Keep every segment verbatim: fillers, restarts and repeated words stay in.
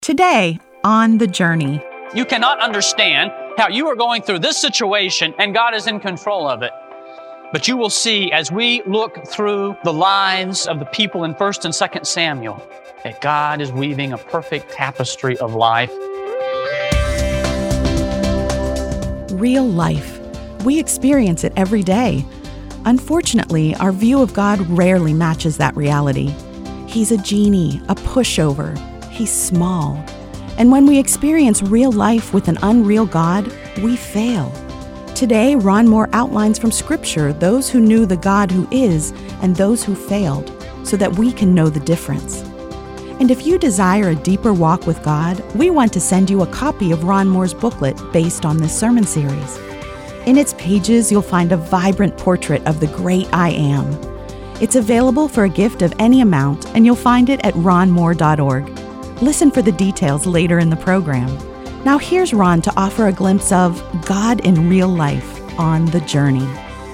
Today, on The Journey. You cannot understand how you are going through this situation and God is in control of it. But you will see as we look through the lives of the people in First and Second Samuel that God is weaving a perfect tapestry of life. Real life. We experience it every day. Unfortunately, our view of God rarely matches that reality. He's a genie, a pushover. He's small. And when we experience real life with an unreal God, we fail. Today, Ron Moore outlines from Scripture those who knew the God who is and those who failed, so that we can know the difference. And if you desire a deeper walk with God, we want to send you a copy of Ron Moore's booklet based on this sermon series. In its pages, you'll find a vibrant portrait of the great I Am. It's available for a gift of any amount, and you'll find it at ron moore dot org. Listen for the details later in the program. Now here's Ron to offer a glimpse of God in real life on The Journey.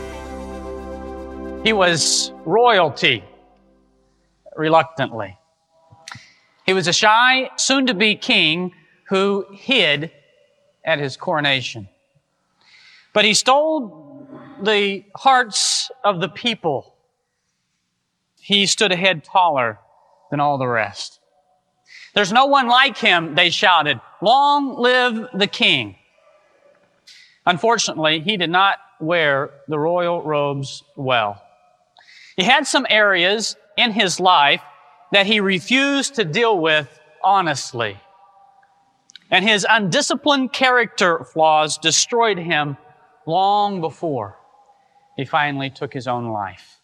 He was royalty, reluctantly. He was a shy, soon-to-be king who hid at his coronation. But he stole the hearts of the people. He stood a head taller than all the rest. There's no one like him, they shouted. Long live the king. Unfortunately, he did not wear the royal robes well. He had some areas in his life that he refused to deal with honestly. And his undisciplined character flaws destroyed him long before he finally took his own life.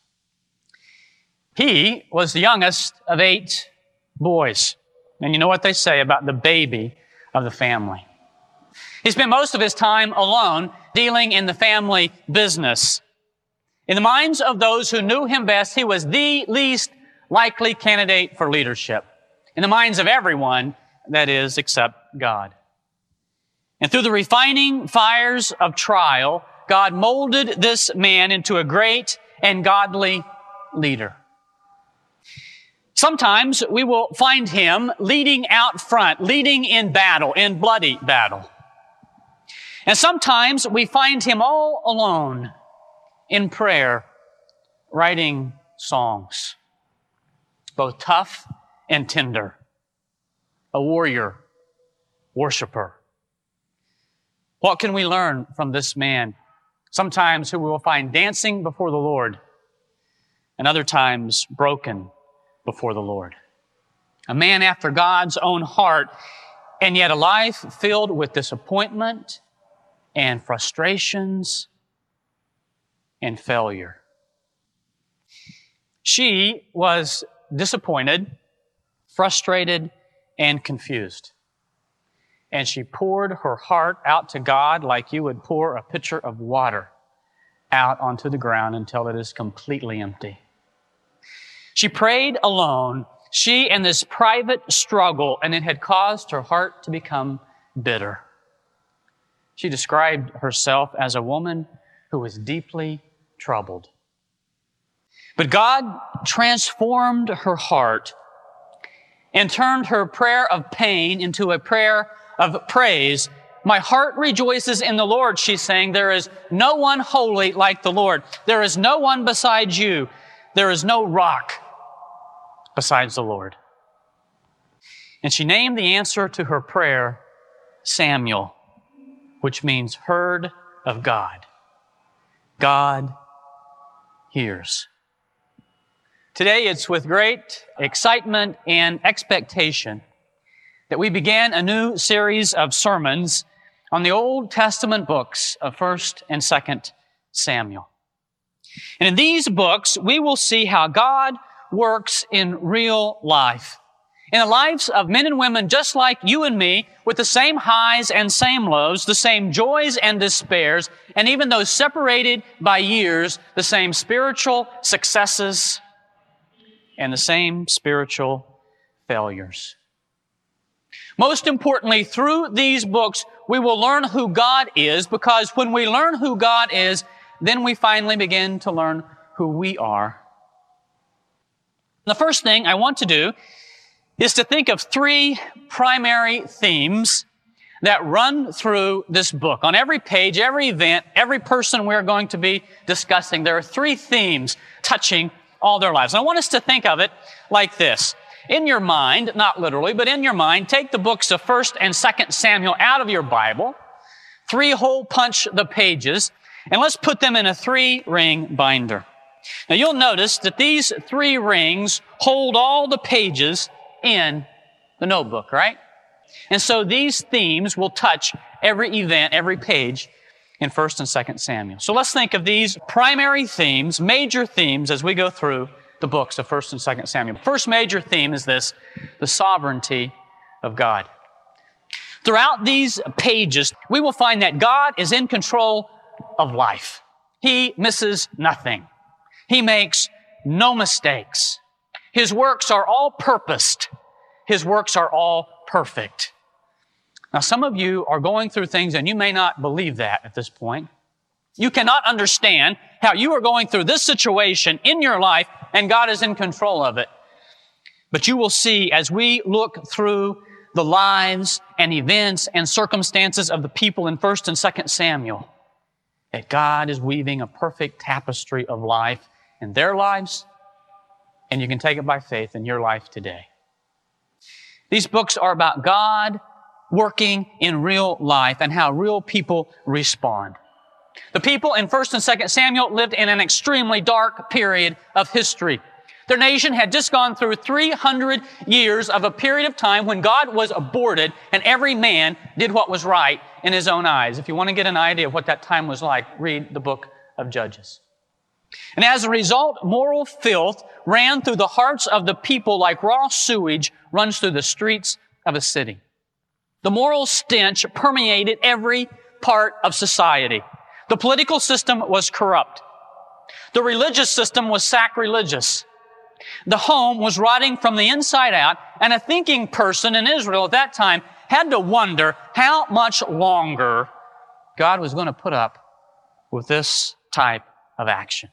He was the youngest of eight boys. And you know what they say about the baby of the family. He spent most of his time alone dealing in the family business. In the minds of those who knew him best, he was the least likely candidate for leadership. In the minds of everyone, that is, except God. And through the refining fires of trial, God molded this man into a great and godly leader. Sometimes we will find him leading out front, leading in battle, in bloody battle. And sometimes we find him all alone in prayer, writing songs, both tough and tender, a warrior, worshiper. What can we learn from this man? Sometimes who we will find dancing before the Lord, and other times broken before the Lord. A man after God's own heart, and yet a life filled with disappointment and frustrations and failure. She was disappointed, frustrated, and confused. And she poured her heart out to God like you would pour a pitcher of water out onto the ground until it is completely empty. She prayed alone, she and this private struggle, and it had caused her heart to become bitter. She described herself as a woman who was deeply troubled. But God transformed her heart and turned her prayer of pain into a prayer of praise. My heart rejoices in the Lord, she's saying. There is no one holy like the Lord. There is no one besides you. There is no rock besides the Lord. And she named the answer to her prayer Samuel, which means heard of God. God hears. Today it's with great excitement and expectation that we began a new series of sermons on the Old Testament books of First and Second Samuel. And in these books, we will see how God works in real life, in the lives of men and women just like you and me, with the same highs and same lows, the same joys and despairs, and even though separated by years, the same spiritual successes and the same spiritual failures. Most importantly, through these books, we will learn who God is, because when we learn who God is, then we finally begin to learn who we are. The first thing I want to do is to think of three primary themes that run through this book. On every page, every event, every person we're going to be discussing, there are three themes touching all their lives. And I want us to think of it like this. In your mind, not literally, but in your mind, take the books of First and Second Samuel out of your Bible, three hole punch the pages, and let's put them in a three-ring binder. Now you'll notice that these three rings hold all the pages in the notebook, right? And so these themes will touch every event, every page in First and Second Samuel. So let's think of these primary themes, major themes, as we go through the books of First and Second Samuel. First major theme is this, the sovereignty of God. Throughout these pages, we will find that God is in control of life. He misses nothing. He makes no mistakes. His works are all purposed. His works are all perfect. Now, some of you are going through things and you may not believe that at this point. You cannot understand how you are going through this situation in your life and God is in control of it. But you will see as we look through the lives and events and circumstances of the people in First and Second Samuel that God is weaving a perfect tapestry of life in their lives, and you can take it by faith in your life today. These books are about God working in real life and how real people respond. The people in First and Second Samuel lived in an extremely dark period of history. Their nation had just gone through three hundred years of a period of time when God was aborted and every man did what was right in his own eyes. If you want to get an idea of what that time was like, read the book of Judges. And as a result, moral filth ran through the hearts of the people like raw sewage runs through the streets of a city. The moral stench permeated every part of society. The political system was corrupt. The religious system was sacrilegious. The home was rotting from the inside out, and a thinking person in Israel at that time had to wonder how much longer God was going to put up with this type of action.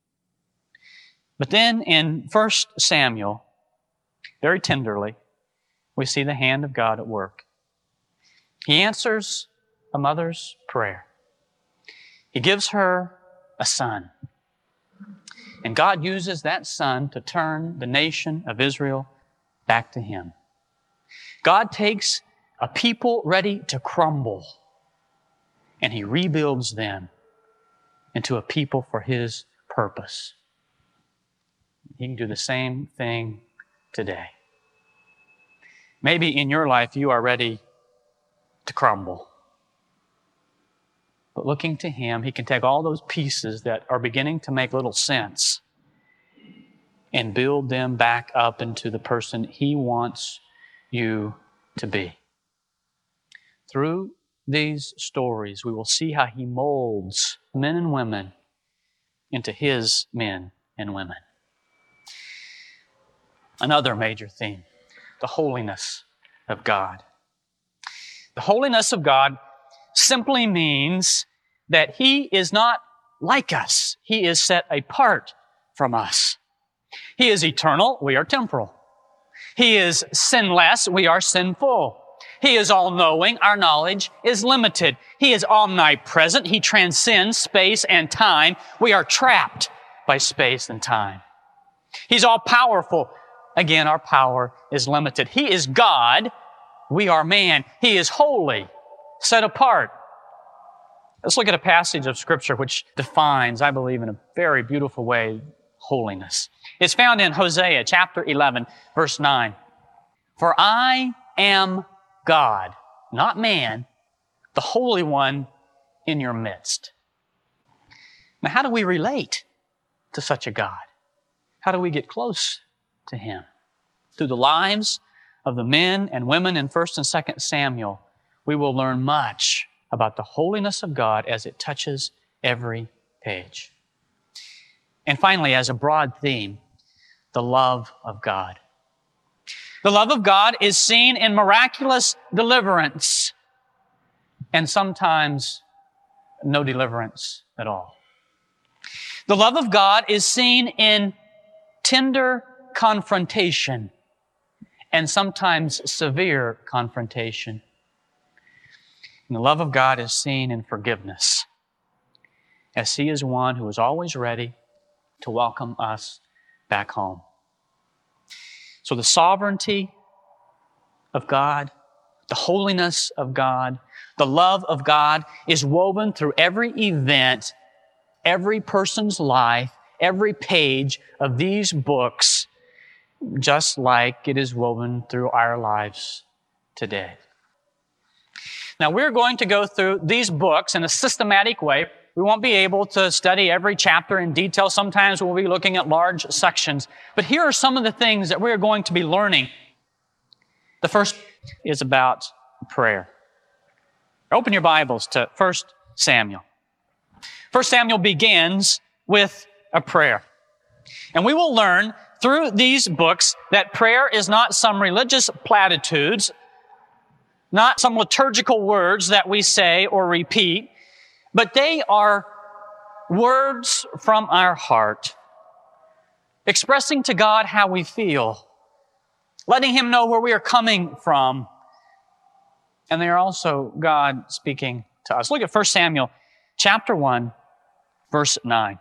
But then in First Samuel, very tenderly, we see the hand of God at work. He answers a mother's prayer. He gives her a son. And God uses that son to turn the nation of Israel back to Him. God takes a people ready to crumble, and He rebuilds them into a people for His purpose. He can do the same thing today. Maybe in your life you are ready to crumble. But looking to Him, He can take all those pieces that are beginning to make little sense and build them back up into the person He wants you to be. Through these stories, we will see how He molds men and women into His men and women. Another major theme, the holiness of God. The holiness of God simply means that He is not like us. He is set apart from us. He is eternal, we are temporal. He is sinless, we are sinful. He is all-knowing, our knowledge is limited. He is omnipresent, He transcends space and time. We are trapped by space and time. He's all-powerful. Again, our power is limited. He is God, we are man. He is holy, set apart. Let's look at a passage of Scripture which defines, I believe, in a very beautiful way, holiness. It's found in Hosea chapter eleven, verse nine. For I am God, not man, the Holy One in your midst. Now, how do we relate to such a God? How do we get close to Him? Through the lives of the men and women in First and Second Samuel, we will learn much about the holiness of God as it touches every page. And finally, as a broad theme, the love of God. The love of God is seen in miraculous deliverance and sometimes no deliverance at all. The love of God is seen in tender confrontation and sometimes severe confrontation. And the love of God is seen in forgiveness, as He is one who is always ready to welcome us back home. So the sovereignty of God, the holiness of God, the love of God is woven through every event, every person's life, every page of these books, just like it is woven through our lives today. Now, we're going to go through these books in a systematic way. We won't be able to study every chapter in detail. Sometimes we'll be looking at large sections. But here are some of the things that we're going to be learning. The first is about prayer. Open your Bibles to First Samuel. First Samuel begins with a prayer. And we will learn through these books that prayer is not some religious platitudes, not some liturgical words that we say or repeat, but they are words from our heart, expressing to God how we feel, letting Him know where we are coming from. And they are also God speaking to us. Look at First Samuel chapter one, verse nine.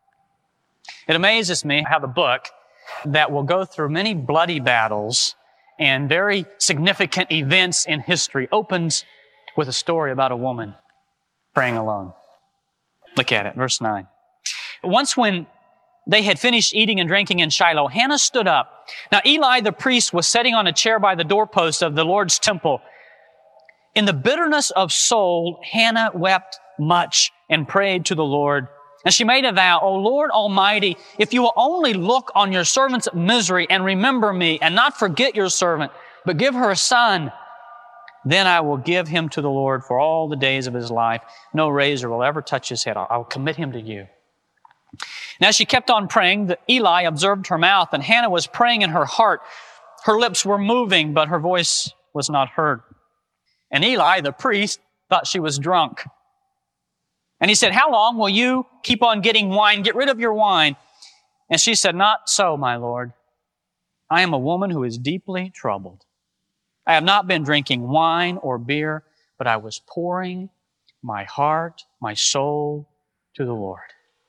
It amazes me how the book that will go through many bloody battles and very significant events in history opens with a story about a woman praying alone. Look at it, verse nine. Once when they had finished eating and drinking in Shiloh, Hannah stood up. Now Eli the priest was sitting on a chair by the doorpost of the Lord's temple. In the bitterness of soul, Hannah wept much and prayed to the Lord. And she made a vow, O Lord Almighty, if you will only look on your servant's misery and remember me and not forget your servant, but give her a son, then I will give him to the Lord for all the days of his life. No razor will ever touch his head. I'll commit him to you. Now she kept on praying. Eli observed her mouth, and Hannah was praying in her heart. Her lips were moving, but her voice was not heard. And Eli, the priest, thought she was drunk. And he said, how long will you keep on getting wine? Get rid of your wine. And she said, not so, my Lord. I am a woman who is deeply troubled. I have not been drinking wine or beer, but I was pouring my heart, my soul to the Lord.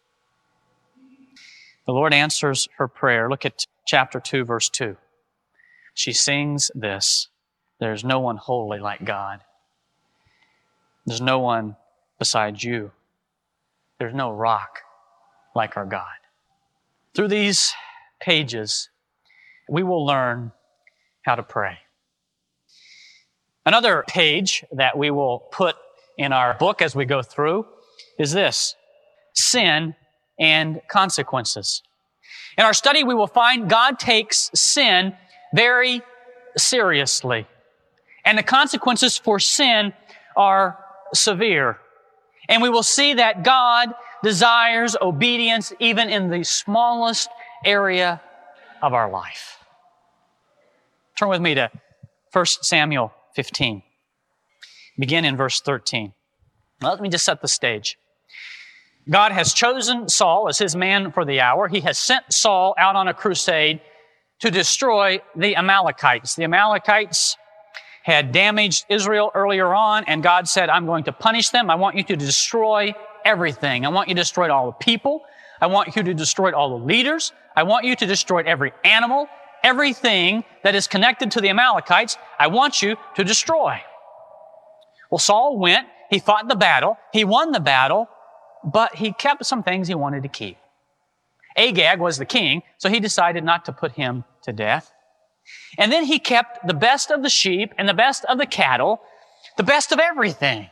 The Lord answers her prayer. Look at chapter two, verse two. She sings this, there's no one holy like God. There's no one besides you. There's no rock like our God. Through these pages, we will learn how to pray. Another page that we will put in our book as we go through is this, sin and consequences. In our study, we will find God takes sin very seriously, and the consequences for sin are severe. And we will see that God desires obedience even in the smallest area of our life. Turn with me to First Samuel fifteen. Begin in verse thirteen. Now, let me just set the stage. God has chosen Saul as His man for the hour. He has sent Saul out on a crusade to destroy the Amalekites. The Amalekites had damaged Israel earlier on, and God said, I'm going to punish them. I want you to destroy everything. I want you to destroy all the people. I want you to destroy all the leaders. I want you to destroy every animal, everything that is connected to the Amalekites. I want you to destroy. Well, Saul went, he fought the battle, he won the battle, but he kept some things he wanted to keep. Agag was the king, so he decided not to put him to death. And then he kept the best of the sheep and the best of the cattle, the best of everything.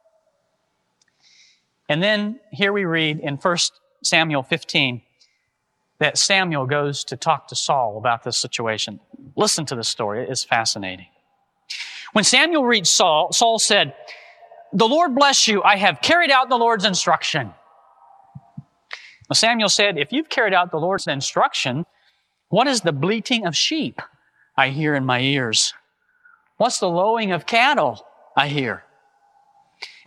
And then here we read in First Samuel fifteen that Samuel goes to talk to Saul about this situation. Listen to the story. It is fascinating. When Samuel reached Saul, Saul said, the Lord bless you. I have carried out the Lord's instruction. Well, Samuel said, if you've carried out the Lord's instruction, what is the bleating of sheep I hear in my ears? What's the lowing of cattle I hear?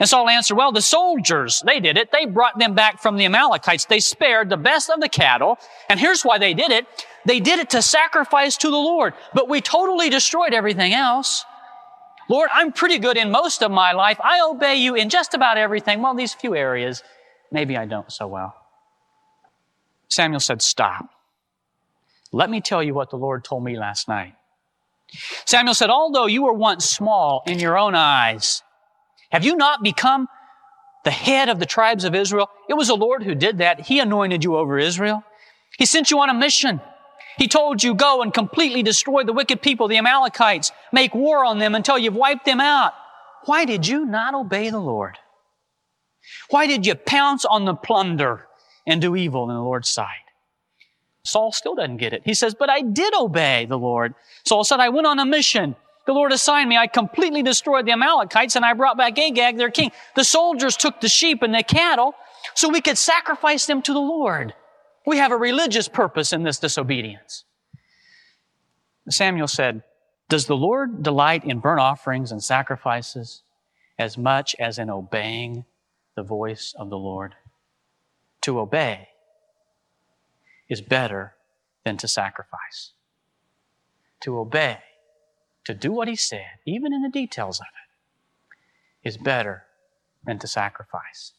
And Saul answered, well, the soldiers, they did it. They brought them back from the Amalekites. They spared the best of the cattle. And here's why they did it. They did it to sacrifice to the Lord. But we totally destroyed everything else. Lord, I'm pretty good in most of my life. I obey you in just about everything. Well, these few areas, maybe I don't so well. Samuel said, stop. Let me tell you what the Lord told me last night. Samuel said, although you were once small in your own eyes, have you not become the head of the tribes of Israel? It was the Lord who did that. He anointed you over Israel. He sent you on a mission. He told you, go and completely destroy the wicked people, the Amalekites. Make war on them until you've wiped them out. Why did you not obey the Lord? Why did you pounce on the plunder and do evil in the Lord's sight? Saul still doesn't get it. He says, but I did obey the Lord. Saul said, I went on a mission. The Lord assigned me. I completely destroyed the Amalekites and I brought back Agag, their king. The soldiers took the sheep and the cattle so we could sacrifice them to the Lord. We have a religious purpose in this disobedience. Samuel said, does the Lord delight in burnt offerings and sacrifices as much as in obeying the voice of the Lord? To obey is better than to sacrifice. To obey, to do what He said, even in the details of it, is better than to sacrifice.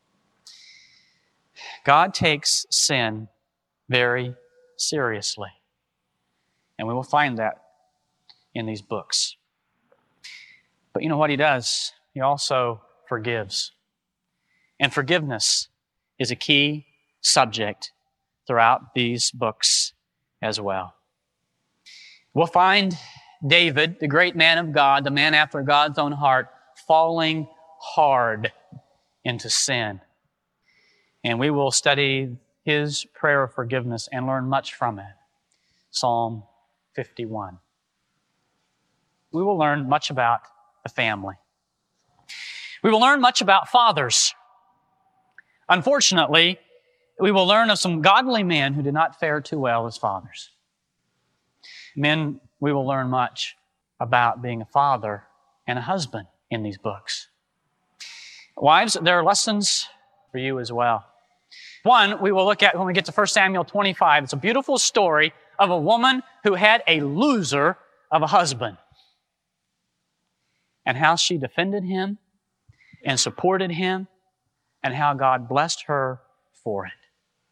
God takes sin very seriously. And we will find that in these books. But you know what He does? He also forgives. And forgiveness is a key subject throughout these books as well. We'll find David, the great man of God, the man after God's own heart, falling hard into sin. And we will study his prayer of forgiveness and learn much from it. Psalm fifty-one. We will learn much about the family. We will learn much about fathers. Unfortunately, we will learn of some godly men who did not fare too well as fathers. Men, we will learn much about being a father and a husband in these books. Wives, there are lessons for you as well. One, we will look at when we get to First Samuel twenty-five. It's a beautiful story of a woman who had a loser of a husband and how she defended him and supported him and how God blessed her for it.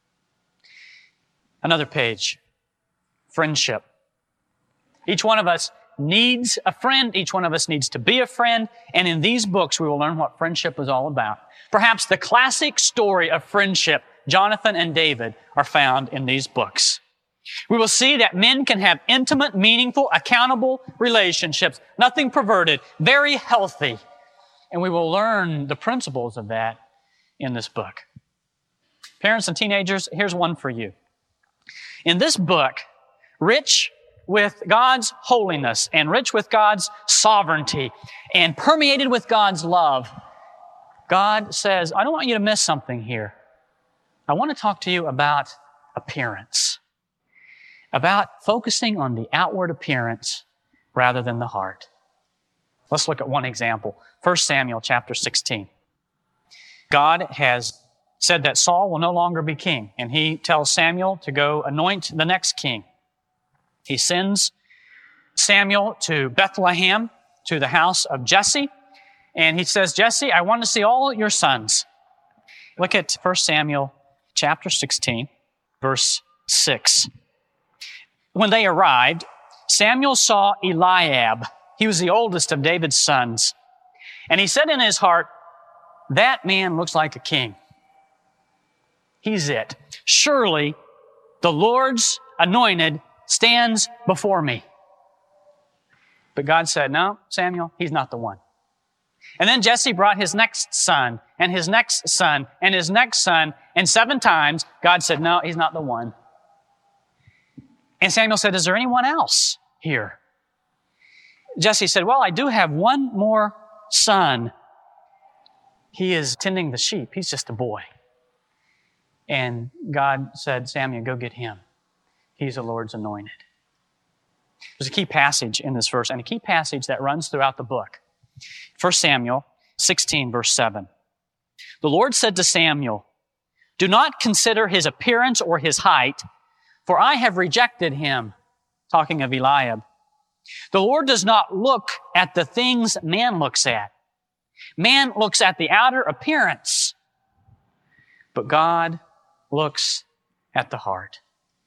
Another page, friendship. Each one of us needs a friend. Each one of us needs to be a friend. And in these books, we will learn what friendship is all about. Perhaps the classic story of friendship, Jonathan and David, are found in these books. We will see that men can have intimate, meaningful, accountable relationships, nothing perverted, very healthy. And we will learn the principles of that in this book. Parents and teenagers, here's one for you. In this book, rich with God's holiness and rich with God's sovereignty and permeated with God's love, God says, I don't want you to miss something here. I want to talk to you about appearance, about focusing on the outward appearance rather than the heart. Let's look at one example. First Samuel chapter sixteen. God has said that Saul will no longer be king, and he tells Samuel to go anoint the next king. He sends Samuel to Bethlehem, to the house of Jesse, and he says, Jesse, I want to see all your sons. Look at First Samuel chapter sixteen, verse six. When they arrived, Samuel saw Eliab. He was the oldest of David's sons. And he said in his heart, that man looks like a king. He's it. Surely the Lord's anointed stands before me. But God said, no, Samuel, he's not the one. And then Jesse brought his next son, and his next son, and his next son, and seven times God said, no, he's not the one. And Samuel said, is there anyone else here? Jesse said, well, I do have one more son. He is tending the sheep. He's just a boy. And God said, Samuel, go get him. He's the Lord's anointed. There's a key passage in this verse, and a key passage that runs throughout the book. First Samuel sixteen, verse seven. The Lord said to Samuel, "Do not consider his appearance or his height, for I have rejected him." Talking of Eliab. The Lord does not look at the things man looks at. Man looks at the outer appearance, but God looks at the heart.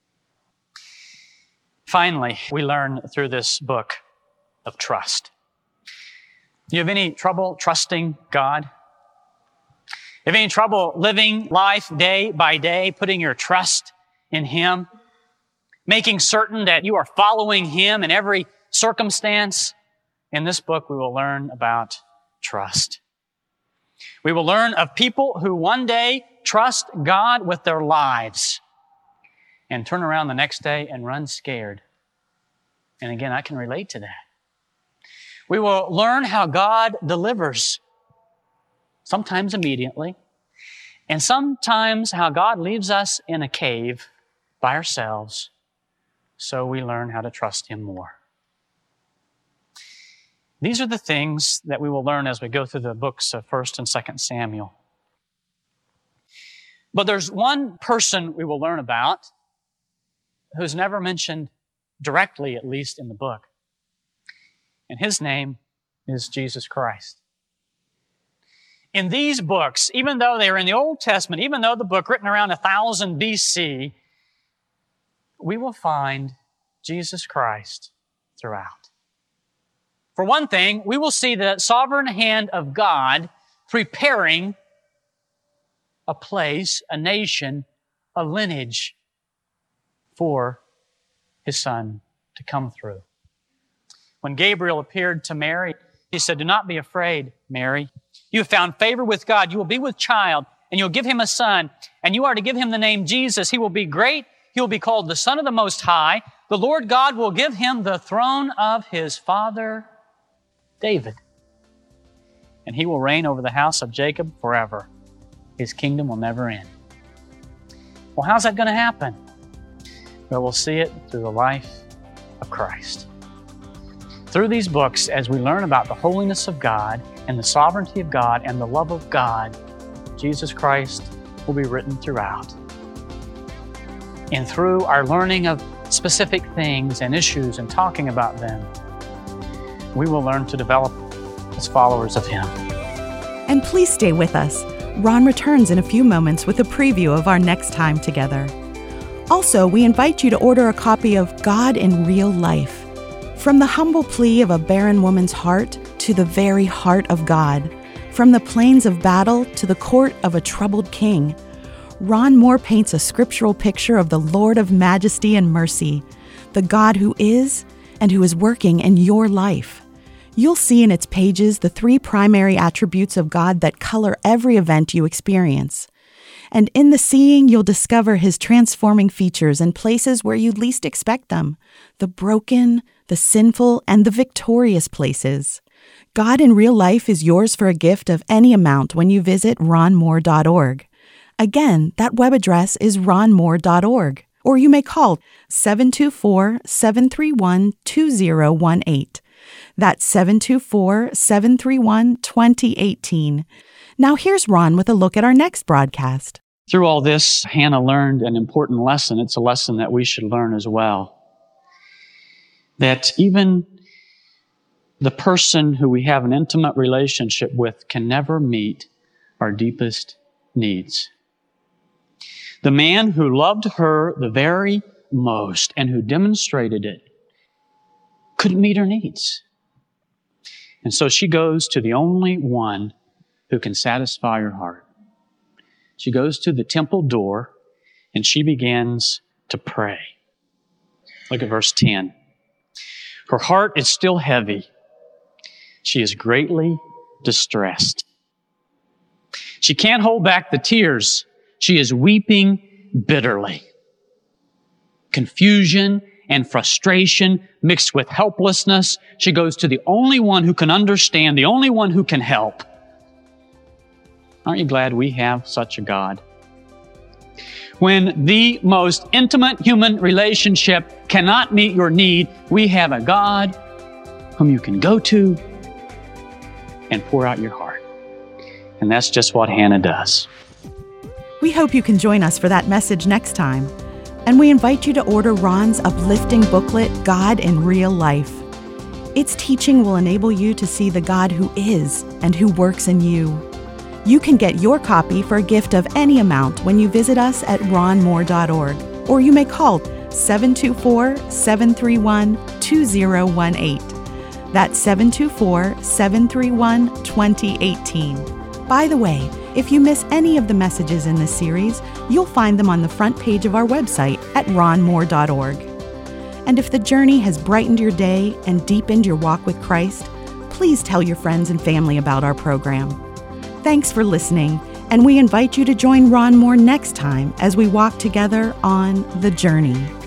Finally, we learn through this book of trust. Do you have any trouble trusting God? Have any trouble living life day by day, putting your trust in Him, making certain that you are following Him in every circumstance? In this book, we will learn about trust. We will learn of people who one day trust God with their lives and turn around the next day and run scared. And again, I can relate to that. We will learn how God delivers, sometimes immediately, and sometimes how God leaves us in a cave by ourselves, so we learn how to trust Him more. These are the things that we will learn as we go through the books of First and Second Samuel. But there's one person we will learn about who's never mentioned directly, at least in the book. And His name is Jesus Christ. In these books, even though they are in the Old Testament, even though the book written around one thousand B C, we will find Jesus Christ throughout. For one thing, we will see the sovereign hand of God preparing a place, a nation, a lineage for His Son to come through. When Gabriel appeared to Mary, he said, "Do not be afraid, Mary. You have found favor with God. You will be with child, and you'll give him a son, and you are to give him the name Jesus. He will be great. He will be called the Son of the Most High. The Lord God will give him the throne of his father David, and he will reign over the house of Jacob forever. His kingdom will never end." Well, how's that going to happen? Well, we'll see it through the life of Christ. Through these books, as we learn about the holiness of God and the sovereignty of God and the love of God, Jesus Christ will be written throughout. And through our learning of specific things and issues and talking about them, we will learn to develop as followers of Him. And please stay with us. Ron returns in a few moments with a preview of our next time together. Also, we invite you to order a copy of God in Real Life. From the humble plea of a barren woman's heart to the very heart of God, from the plains of battle to the court of a troubled king, Ron Moore paints a scriptural picture of the Lord of majesty and mercy, the God who is and who is working in your life. You'll see in its pages the three primary attributes of God that color every event you experience. And in the seeing, you'll discover His transforming features in places where you'd least expect them, the broken, the sinful, and the victorious places. God in Real Life is yours for a gift of any amount when you visit ron moore dot org. Again, that web address is ron moore dot org, or you may call seven two four, seven three one, two zero one eight. That's seven two four, seven three one, two zero one eight. Now here's Ron with a look at our next broadcast. Through all this, Hannah learned an important lesson. It's a lesson that we should learn as well. That even the person who we have an intimate relationship with can never meet our deepest needs. The man who loved her the very most and who demonstrated it couldn't meet her needs. And so she goes to the only one who can satisfy her heart. She goes to the temple door and she begins to pray. Look at verse ten. Her heart is still heavy. She is greatly distressed. She can't hold back the tears. She is weeping bitterly. Confusion and frustration mixed with helplessness. She goes to the only one who can understand, the only one who can help. Aren't you glad we have such a God? When the most intimate human relationship cannot meet your need, we have a God whom you can go to and pour out your heart. And that's just what Hannah does. We hope you can join us for that message next time. And we invite you to order Ron's uplifting booklet, God in Real Life. Its teaching will enable you to see the God who is and who works in you. You can get your copy for a gift of any amount when you visit us at ron moore dot org, or you may call seven two four, seven three one, two zero one eight. That's seven two four, seven three one, two zero one eight. By the way, if you miss any of the messages in this series, you'll find them on the front page of our website at ron moore dot org. And if the journey has brightened your day and deepened your walk with Christ, please tell your friends and family about our program. Thanks for listening, and we invite you to join Ron Moore next time as we walk together on The Journey.